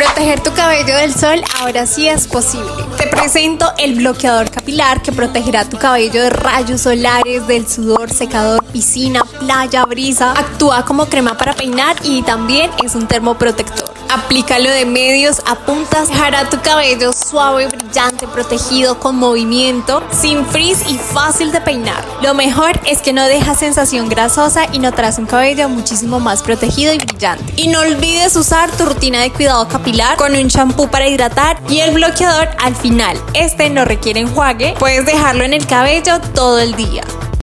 Proteger tu cabello del sol ahora sí es posible. Te presento el bloqueador capilar que protegerá tu cabello de rayos solares, del sudor, secador, piscina, playa, brisa. Actúa como crema para peinar y también es un termoprotector. Aplícalo de medios a puntas, dejará tu cabello suave, brillante, protegido, con movimiento, sin frizz y fácil de peinar. Lo mejor es que no deja sensación grasosa y notarás un cabello muchísimo más protegido y brillante. Y no olvides usar tu rutina de cuidado capilar con un shampoo para hidratar y el bloqueador al final. Este no requiere enjuague, puedes dejarlo en el cabello todo el día.